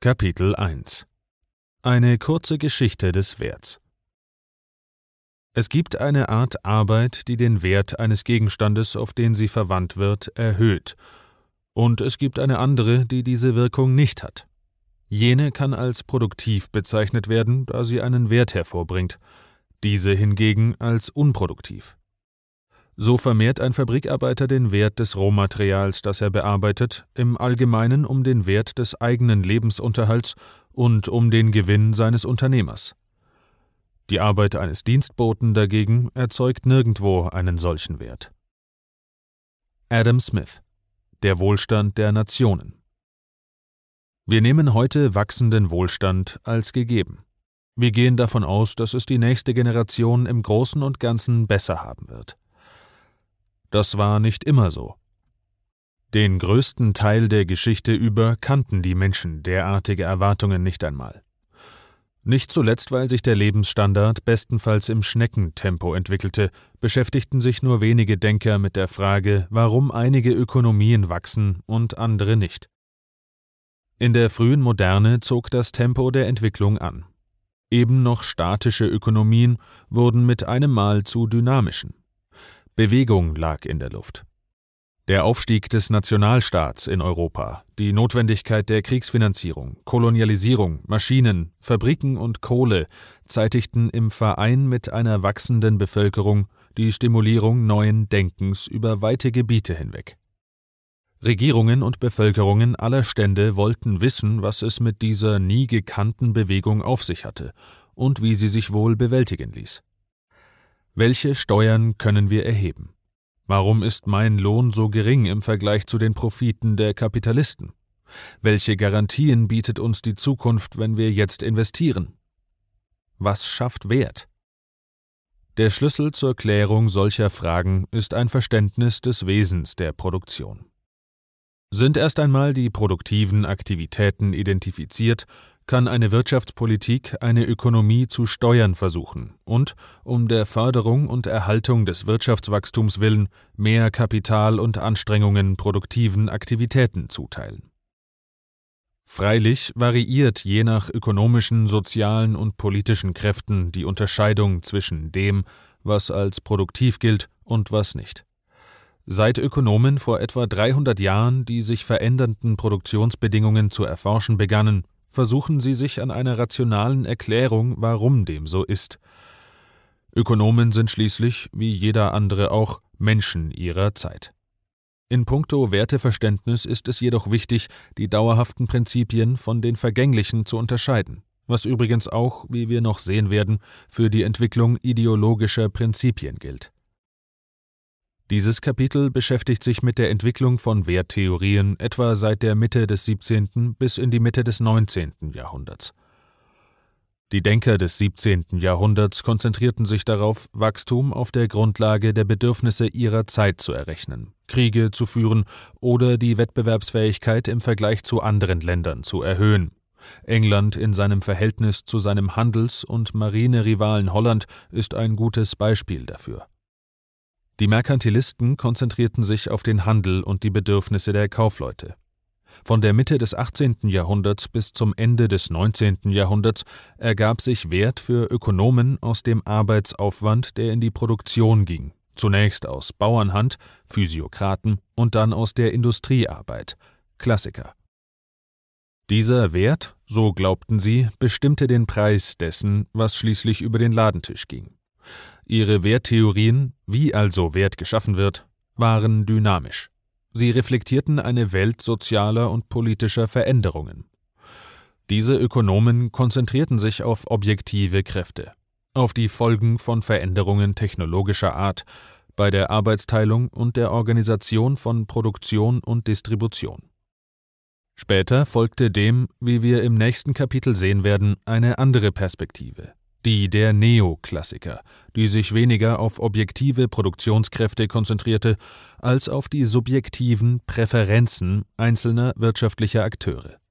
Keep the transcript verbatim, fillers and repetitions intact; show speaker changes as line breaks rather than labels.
Kapitel eins. Eine kurze Geschichte des Werts. Es gibt eine Art Arbeit, die den Wert eines Gegenstandes, auf den sie verwandt wird, erhöht, und es gibt eine andere, die diese Wirkung nicht hat. Jene kann als produktiv bezeichnet werden, da sie einen Wert hervorbringt, diese hingegen als unproduktiv. So vermehrt ein Fabrikarbeiter den Wert des Rohmaterials, das er bearbeitet, im Allgemeinen um den Wert des eigenen Lebensunterhalts und um den Gewinn seines Unternehmers. Die Arbeit eines Dienstboten dagegen erzeugt nirgendwo einen solchen Wert. Adam Smith: Der Wohlstand der Nationen. Wir nehmen heute wachsenden Wohlstand als gegeben. Wir gehen davon aus, dass es die nächste Generation im Großen und Ganzen besser haben wird. Das war nicht immer so. Den größten Teil der Geschichte über kannten die Menschen derartige Erwartungen nicht einmal. Nicht zuletzt, weil sich der Lebensstandard bestenfalls im Schneckentempo entwickelte, beschäftigten sich nur wenige Denker mit der Frage, warum einige Ökonomien wachsen und andere nicht. In der frühen Moderne zog das Tempo der Entwicklung an. Eben noch statische Ökonomien wurden mit einem Mal zu dynamischen. Bewegung lag in der Luft. Der Aufstieg des Nationalstaats in Europa, die Notwendigkeit der Kriegsfinanzierung, Kolonialisierung, Maschinen, Fabriken und Kohle zeitigten im Verein mit einer wachsenden Bevölkerung die Stimulierung neuen Denkens über weite Gebiete hinweg. Regierungen und Bevölkerungen aller Stände wollten wissen, was es mit dieser nie gekannten Bewegung auf sich hatte und wie sie sich wohl bewältigen ließ. Welche Steuern können wir erheben? Warum ist mein Lohn so gering im Vergleich zu den Profiten der Kapitalisten? Welche Garantien bietet uns die Zukunft, wenn wir jetzt investieren? Was schafft Wert? Der Schlüssel zur Klärung solcher Fragen ist ein Verständnis des Wesens der Produktion. Sind erst einmal die produktiven Aktivitäten identifiziert, kann eine Wirtschaftspolitik eine Ökonomie zu steuern versuchen und, um der Förderung und Erhaltung des Wirtschaftswachstums willen, mehr Kapital und Anstrengungen produktiven Aktivitäten zuteilen. Freilich variiert je nach ökonomischen, sozialen und politischen Kräften die Unterscheidung zwischen dem, was als produktiv gilt und was nicht. Seit Ökonomen vor etwa dreihundert Jahren die sich verändernden Produktionsbedingungen zu erforschen begannen, versuchen sie sich an einer rationalen Erklärung, warum dem so ist. Ökonomen sind schließlich, wie jeder andere auch, Menschen ihrer Zeit. In puncto Werteverständnis ist es jedoch wichtig, die dauerhaften Prinzipien von den vergänglichen zu unterscheiden, was übrigens auch, wie wir noch sehen werden, für die Entwicklung ideologischer Prinzipien gilt. Dieses Kapitel beschäftigt sich mit der Entwicklung von Werttheorien etwa seit der Mitte des siebzehnten bis in die Mitte des neunzehnten Jahrhunderts. Die Denker des siebzehnten Jahrhunderts konzentrierten sich darauf, Wachstum auf der Grundlage der Bedürfnisse ihrer Zeit zu errechnen, Kriege zu führen oder die Wettbewerbsfähigkeit im Vergleich zu anderen Ländern zu erhöhen. England in seinem Verhältnis zu seinem Handels- und Marinerivalen Holland ist ein gutes Beispiel dafür. Die Merkantilisten konzentrierten sich auf den Handel und die Bedürfnisse der Kaufleute. Von der Mitte des achtzehnten Jahrhunderts bis zum Ende des neunzehnten Jahrhunderts ergab sich Wert für Ökonomen aus dem Arbeitsaufwand, der in die Produktion ging, zunächst aus Bauernhand, Physiokraten und dann aus der Industriearbeit, Klassiker. Dieser Wert, so glaubten sie, bestimmte den Preis dessen, was schließlich über den Ladentisch ging. Ihre Werttheorien, wie also Wert geschaffen wird, waren dynamisch. Sie reflektierten eine Welt sozialer und politischer Veränderungen. Diese Ökonomen konzentrierten sich auf objektive Kräfte, auf die Folgen von Veränderungen technologischer Art bei der Arbeitsteilung und der Organisation von Produktion und Distribution. Später folgte dem, wie wir im nächsten Kapitel sehen werden, eine andere Perspektive. Die der Neoklassiker, die sich weniger auf objektive Produktionskräfte konzentrierte, als auf die subjektiven Präferenzen einzelner wirtschaftlicher Akteure.